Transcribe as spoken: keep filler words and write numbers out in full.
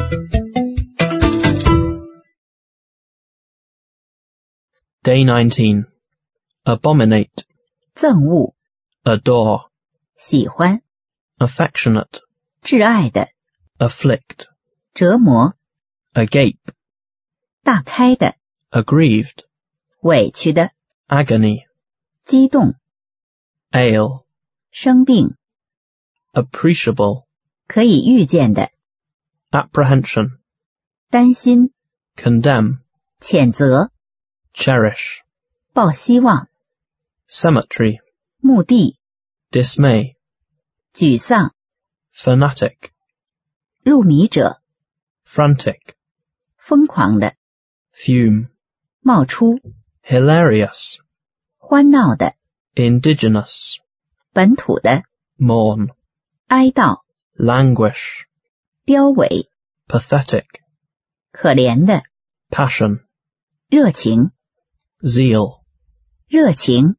Day nineteen. Abominate. 憎恶 Adore. 喜欢 Affectionate. 挚爱的 Afflict. 折磨 Agape. 大开的 Aggrieved. 委屈的 Agony. 激动 Ale. 生病 Appreciable. 可以预见的 Apprehension. 担心 Condemn. 谴责 Cherish. 抱希望 Cemetery. 墓地 Dismay. 沮丧 Fanatic. 入迷者 Frantic. 疯狂的 Fume. 冒出 Hilarious. 欢闹的 Indigenous. 本土的 Mourn. 哀悼 Languish. 凋萎 Pathetic. 可怜的 Passion. 热情 Zeal. 热情